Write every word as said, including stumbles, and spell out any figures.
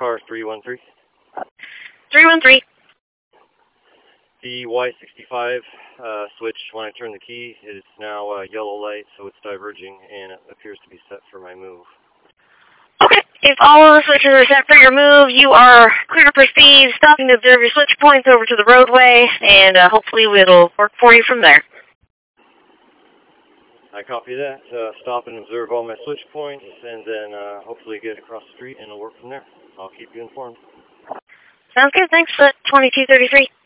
car three one three. three one three. The Y sixty-five uh, switch, when I turn the key, is now uh, yellow light, so it's diverging, and it appears to be set for my move. Okay. If all of the switches are set for your move, you are clear to proceed, stopping to observe your switch points over to the roadway, and uh, hopefully it'll work for you from there. I copy that. Uh, stop and observe all my switch points, and then uh, hopefully get across the street, and it'll work from there. I'll keep you informed. Sounds good. Thanks, uh, twenty-two thirty-three.